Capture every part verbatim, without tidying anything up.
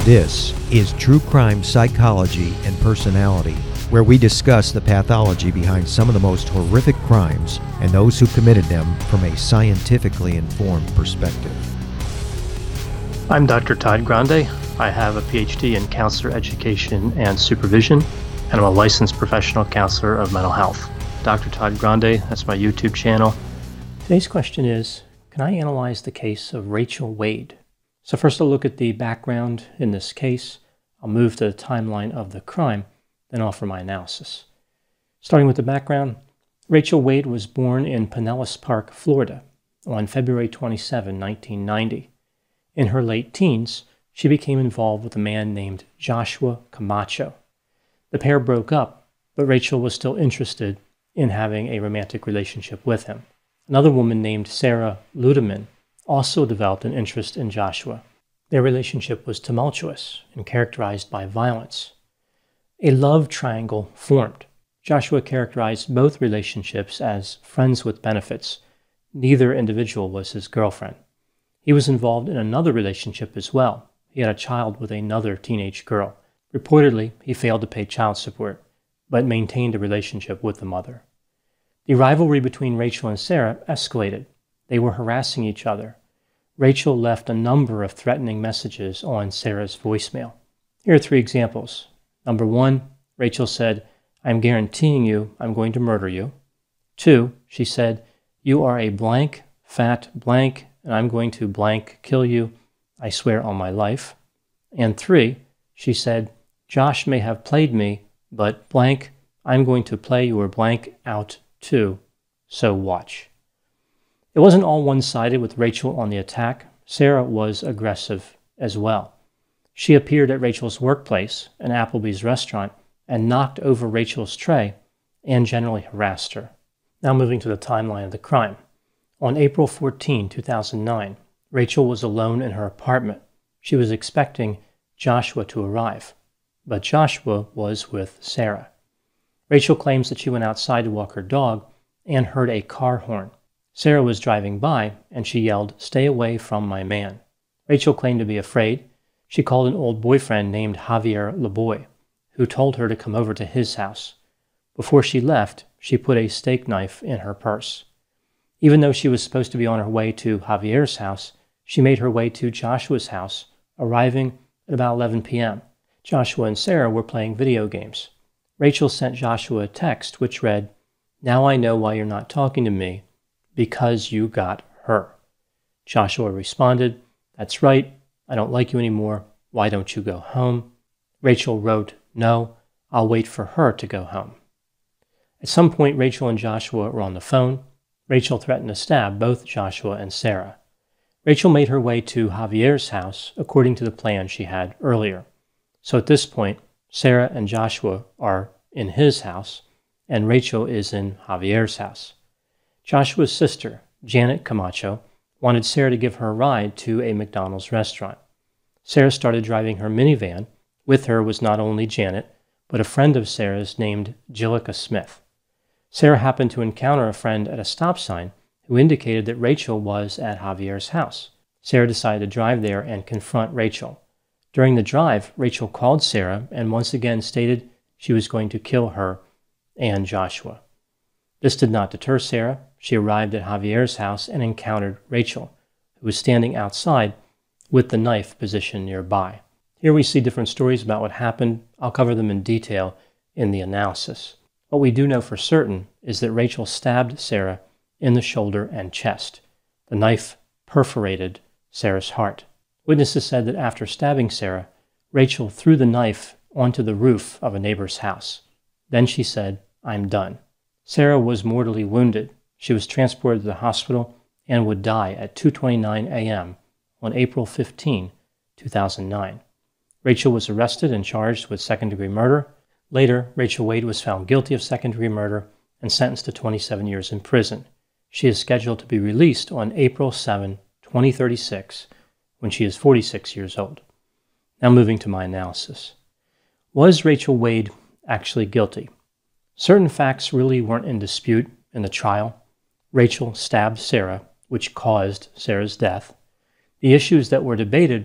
This is True Crime Psychology and Personality, where we discuss the pathology behind some of the most horrific crimes and those who committed them from a scientifically informed perspective. I'm Doctor Todd Grande. I have a P H D in counselor education and supervision, and I'm a licensed professional counselor of mental health. Doctor Todd Grande, that's my YouTube channel. Today's question is, can I analyze the case of Rachel Wade? So first I'll look at the background in this case. I'll move to the timeline of the crime, then offer my analysis. Starting with the background, Rachel Wade was born in Pinellas Park, Florida on February twenty-seventh, nineteen ninety. In her late teens, she became involved with a man named Joshua Camacho. The pair broke up, but Rachel was still interested in having a romantic relationship with him. Another woman named Sarah Ludeman also developed an interest in Joshua. Their relationship was tumultuous and characterized by violence. A love triangle formed. Joshua characterized both relationships as friends with benefits. Neither individual was his girlfriend. He was involved in another relationship as well. He had a child with another teenage girl. Reportedly, he failed to pay child support, but maintained a relationship with the mother. The rivalry between Rachel and Sarah escalated. They were harassing each other. Rachel left a number of threatening messages on Sarah's voicemail. Here are three examples. Number one, Rachel said, "I'm guaranteeing you I'm going to murder you." Two, she said, "You are a blank, fat blank, and I'm going to blank kill you. I swear on my life." And three, she said, "Josh may have played me, but blank, I'm going to play your blank out too, so watch." It wasn't all one-sided with Rachel on the attack. Sarah was aggressive as well. She appeared at Rachel's workplace, an Applebee's restaurant, and knocked over Rachel's tray and generally harassed her. Now moving to the timeline of the crime. On April fourteenth, two thousand nine, Rachel was alone in her apartment. She was expecting Joshua to arrive, but Joshua was with Sarah. Rachel claims that she went outside to walk her dog and heard a car horn. Sarah was driving by, and she yelled, "Stay away from my man." Rachel claimed to be afraid. She called an old boyfriend named Javier Laboy, who told her to come over to his house. Before she left, she put a steak knife in her purse. Even though she was supposed to be on her way to Javier's house, she made her way to Joshua's house, arriving at about eleven p.m. Joshua and Sarah were playing video games. Rachel sent Joshua a text which read, "Now I know why you're not talking to me, because you got her." Joshua responded, "That's right, I don't like you anymore. Why don't you go home?" Rachel wrote, "No, I'll wait for her to go home." At some point, Rachel and Joshua were on the phone. Rachel threatened to stab both Joshua and Sarah. Rachel made her way to Javier's house according to the plan she had earlier. So at this point, Sarah and Joshua are in his house, and Rachel is in Javier's house. Joshua's sister, Janet Camacho, wanted Sarah to give her a ride to a McDonald's restaurant. Sarah started driving her minivan. With her was not only Janet, but a friend of Sarah's named Jillica Smith. Sarah happened to encounter a friend at a stop sign who indicated that Rachel was at Javier's house. Sarah decided to drive there and confront Rachel. During the drive, Rachel called Sarah and once again stated she was going to kill her and Joshua. This did not deter Sarah. She arrived at Javier's house and encountered Rachel, who was standing outside with the knife positioned nearby. Here we see different stories about what happened. I'll cover them in detail in the analysis. What we do know for certain is that Rachel stabbed Sarah in the shoulder and chest. The knife perforated Sarah's heart. Witnesses said that after stabbing Sarah, Rachel threw the knife onto the roof of a neighbor's house. Then she said, "I'm done." Sarah was mortally wounded. She was transported to the hospital and would die at two twenty-nine a.m. on April fifteenth, two thousand nine. Rachel was arrested and charged with second-degree murder. Later, Rachel Wade was found guilty of second-degree murder and sentenced to twenty-seven years in prison. She is scheduled to be released on April seventh, twenty thirty-six, when she is forty-six years old. Now moving to my analysis. Was Rachel Wade actually guilty? Certain facts really weren't in dispute in the trial. Rachel stabbed Sarah, which caused Sarah's death. The issues that were debated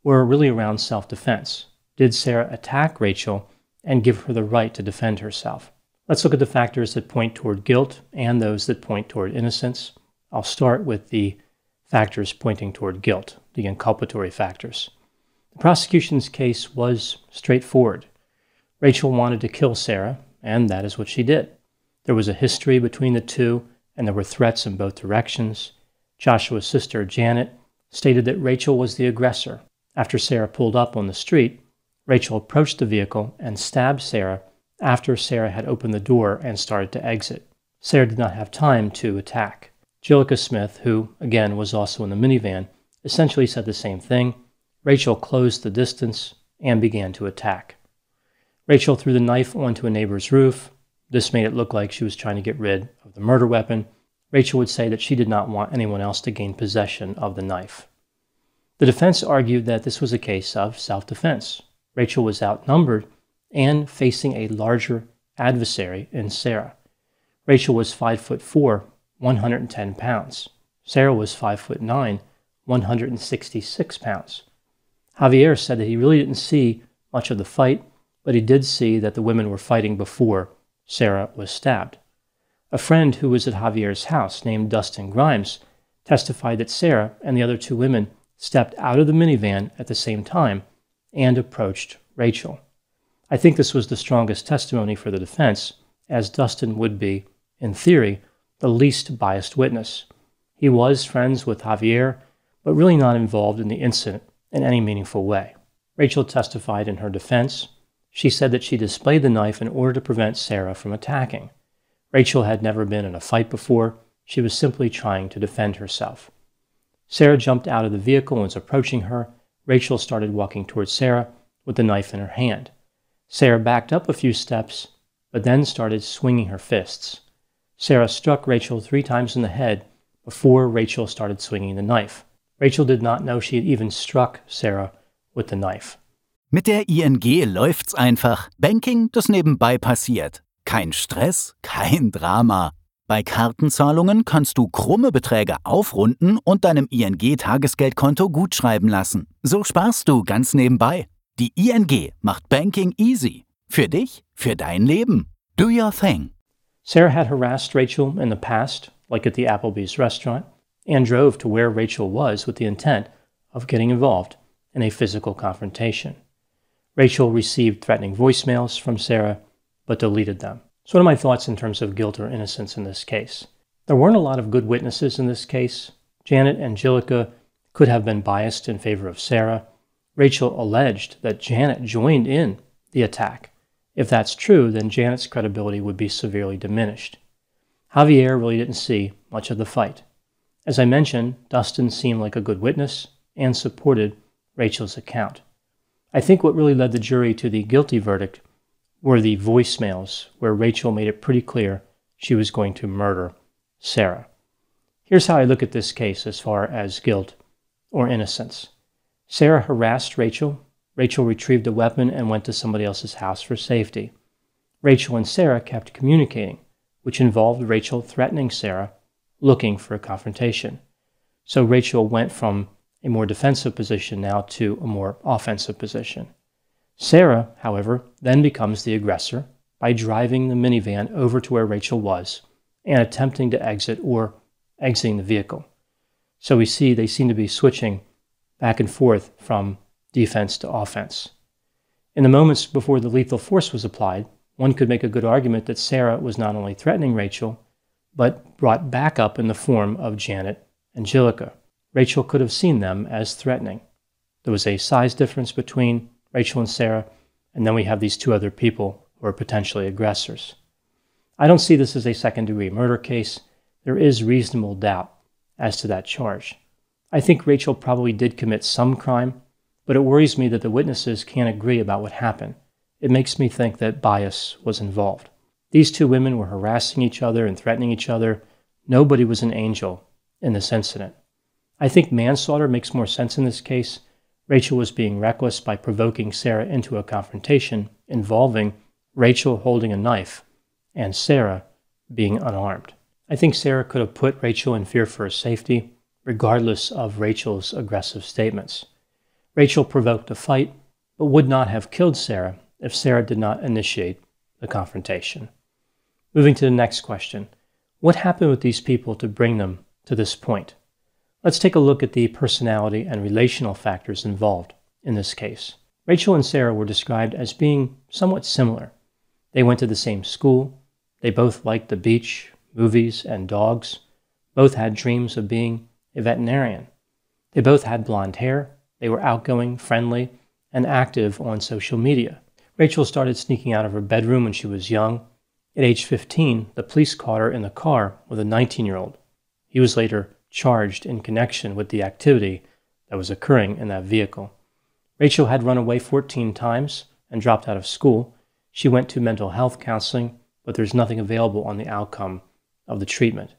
were really around self-defense. Did Sarah attack Rachel and give her the right to defend herself? Let's look at the factors that point toward guilt and those that point toward innocence. I'll start with the factors pointing toward guilt, the inculpatory factors. The prosecution's case was straightforward. Rachel wanted to kill Sarah, and that is what she did. There was a history between the two, and there were threats in both directions. Joshua's sister, Janet, stated that Rachel was the aggressor. After Sarah pulled up on the street, Rachel approached the vehicle and stabbed Sarah after Sarah had opened the door and started to exit. Sarah did not have time to attack. Jillica Smith, who, again, was also in the minivan, essentially said the same thing. Rachel closed the distance and began to attack. Rachel threw the knife onto a neighbor's roof. This made it look like she was trying to get rid of the murder weapon. Rachel would say that she did not want anyone else to gain possession of the knife. The defense argued that this was a case of self-defense. Rachel was outnumbered and facing a larger adversary in Sarah. Rachel was five foot four, one hundred ten pounds. Sarah was five foot nine, one hundred sixty-six pounds. Javier said that he really didn't see much of the fight, but he did see that the women were fighting before Sarah was stabbed. A friend who was at Javier's house, named Dustin Grimes, testified that Sarah and the other two women stepped out of the minivan at the same time and approached Rachel. I think this was the strongest testimony for the defense, as Dustin would be, in theory, the least biased witness. He was friends with Javier, but really not involved in the incident in any meaningful way. Rachel testified in her defense. She said that she displayed the knife in order to prevent Sarah from attacking. Rachel had never been in a fight before. She was simply trying to defend herself. Sarah jumped out of the vehicle and was approaching her. Rachel started walking towards Sarah with the knife in her hand. Sarah backed up a few steps, but then started swinging her fists. Sarah struck Rachel three times in the head before Rachel started swinging the knife. Rachel did not know she had even struck Sarah with the knife. Mit der I N G läuft's einfach. Banking, das nebenbei passiert. Kein Stress, kein Drama. Bei Kartenzahlungen kannst du krumme Beträge aufrunden und deinem I N G-Tagesgeldkonto gutschreiben lassen. So sparst du ganz nebenbei. Die I N G macht Banking easy. Für dich, für dein Leben. Do your thing. Sarah had harassed Rachel in the past, like at the Applebee's restaurant, and drove to where Rachel was with the intent of getting involved in a physical confrontation. Rachel received threatening voicemails from Sarah, but deleted them. So what are my thoughts in terms of guilt or innocence in this case? There weren't a lot of good witnesses in this case. Janet and Jillica could have been biased in favor of Sarah. Rachel alleged that Janet joined in the attack. If that's true, then Janet's credibility would be severely diminished. Javier really didn't see much of the fight. As I mentioned, Dustin seemed like a good witness and supported Rachel's account. I think what really led the jury to the guilty verdict were the voicemails where Rachel made it pretty clear she was going to murder Sarah. Here's how I look at this case as far as guilt or innocence. Sarah harassed Rachel. Rachel retrieved a weapon and went to somebody else's house for safety. Rachel and Sarah kept communicating, which involved Rachel threatening Sarah, looking for a confrontation. So Rachel went from a more defensive position now to a more offensive position. Sarah, however, then becomes the aggressor by driving the minivan over to where Rachel was and attempting to exit or exiting the vehicle. So we see they seem to be switching back and forth from defense to offense. In the moments before the lethal force was applied, one could make a good argument that Sarah was not only threatening Rachel, but brought backup in the form of Janet and Jillica. Rachel could have seen them as threatening. There was a size difference between Rachel and Sarah, and then we have these two other people who are potentially aggressors. I don't see this as a second-degree murder case. There is reasonable doubt as to that charge. I think Rachel probably did commit some crime, but it worries me that the witnesses can't agree about what happened. It makes me think that bias was involved. These two women were harassing each other and threatening each other. Nobody was an angel in this incident. I think manslaughter makes more sense in this case. Rachel was being reckless by provoking Sarah into a confrontation involving Rachel holding a knife and Sarah being unarmed. I think Sarah could have put Rachel in fear for her safety, regardless of Rachel's aggressive statements. Rachel provoked a fight, but would not have killed Sarah if Sarah did not initiate the confrontation. Moving to the next question. What happened with these people to bring them to this point? Let's take a look at the personality and relational factors involved in this case. Rachel and Sarah were described as being somewhat similar. They went to the same school. They both liked the beach, movies, and dogs. Both had dreams of being a veterinarian. They both had blonde hair. They were outgoing, friendly, and active on social media. Rachel started sneaking out of her bedroom when she was young. At age fifteen, the police caught her in the car with a nineteen-year-old. He was later charged in connection with the activity that was occurring in that vehicle. Rachel had run away fourteen times and dropped out of school. She went to mental health counseling, but there's nothing available on the outcome of the treatment.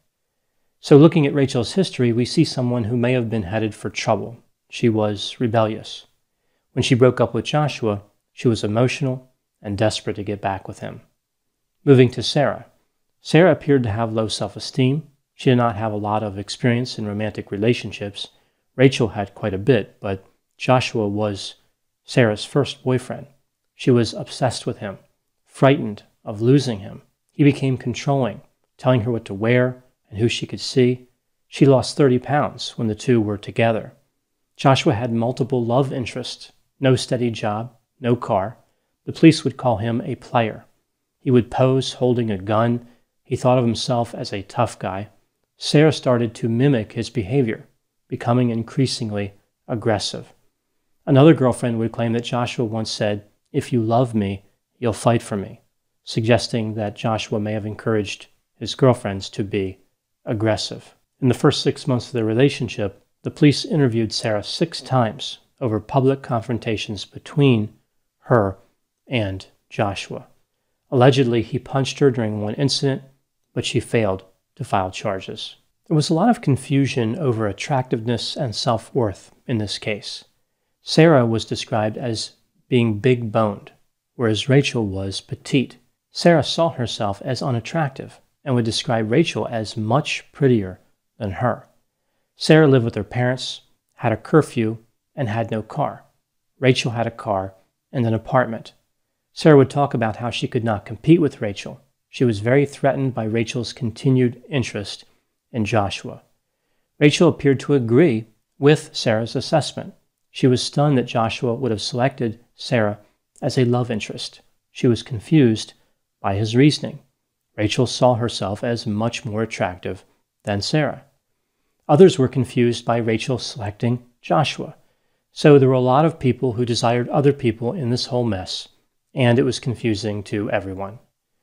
So looking at Rachel's history, we see someone who may have been headed for trouble. She was rebellious. When she broke up with Joshua, she was emotional and desperate to get back with him. Moving to Sarah. Sarah appeared to have low self-esteem. She did not have a lot of experience in romantic relationships. Rachel had quite a bit, but Joshua was Sarah's first boyfriend. She was obsessed with him, frightened of losing him. He became controlling, telling her what to wear and who she could see. She lost thirty pounds when the two were together. Joshua had multiple love interests, no steady job, no car. The police would call him a player. He would pose holding a gun. He thought of himself as a tough guy. Sarah started to mimic his behavior, becoming increasingly aggressive. Another girlfriend would claim that Joshua once said, "If you love me, you'll fight for me," suggesting that Joshua may have encouraged his girlfriends to be aggressive. In the first six months of their relationship, the police interviewed Sarah six times over public confrontations between her and Joshua. Allegedly, he punched her during one incident, but she failed to file charges. There was a lot of confusion over attractiveness and self-worth in this case. Sarah was described as being big-boned, whereas Rachel was petite. Sarah saw herself as unattractive and would describe Rachel as much prettier than her. Sarah lived with her parents, had a curfew, and had no car. Rachel had a car and an apartment. Sarah would talk about how she could not compete with Rachel. She was very threatened by Rachel's continued interest in Joshua. Rachel appeared to agree with Sarah's assessment. She was stunned that Joshua would have selected Sarah as a love interest. She was confused by his reasoning. Rachel saw herself as much more attractive than Sarah. Others were confused by Rachel selecting Joshua. So there were a lot of people who desired other people in this whole mess, and it was confusing to everyone.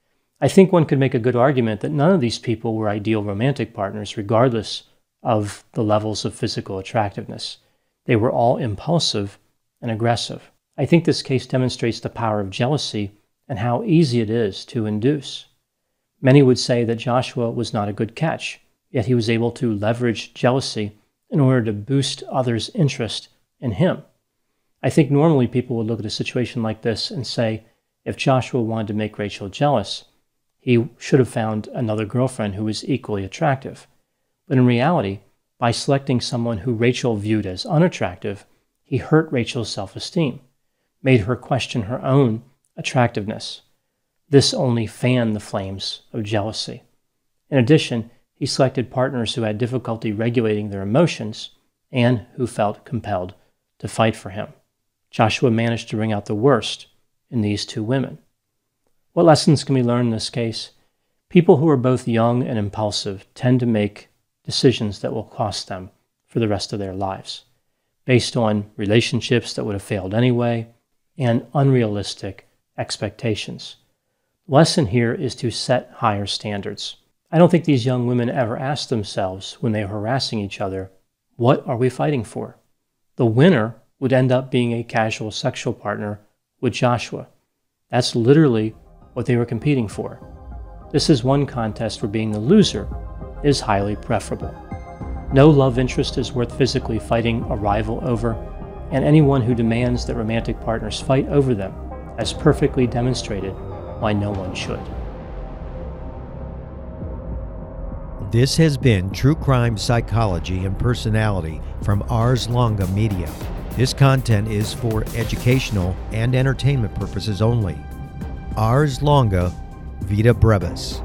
I think one could make a good argument that none of these people were ideal romantic partners, regardless of the levels of physical attractiveness. They were all impulsive and aggressive. I think this case demonstrates the power of jealousy and how easy it is to induce. Many would say that Joshua was not a good catch, yet he was able to leverage jealousy in order to boost others' interest in him. I think normally people would look at a situation like this and say, if Joshua wanted to make Rachel jealous, he should have found another girlfriend who was equally attractive. But in reality, by selecting someone who Rachel viewed as unattractive, he hurt Rachel's self-esteem, made her question her own attractiveness. This only fanned the flames of jealousy. In addition, he selected partners who had difficulty regulating their emotions and who felt compelled to fight for him. Joshua managed to bring out the worst in these two women. What lessons can we learn in this case? People who are both young and impulsive tend to make decisions that will cost them for the rest of their lives, based on relationships that would have failed anyway and unrealistic expectations. The lesson here is to set higher standards. I don't think these young women ever asked themselves when they were harassing each other, what are we fighting for? The winner would end up being a casual sexual partner with Joshua. That's literally what they were competing for. This is one contest where being the loser is highly preferable. No love interest is worth physically fighting a rival over, and anyone who demands that romantic partners fight over them has perfectly demonstrated why no one should. This has been True Crime Psychology and Personality from Ars Longa Media. This content is for educational and entertainment purposes only. Ars longa, vita brevis.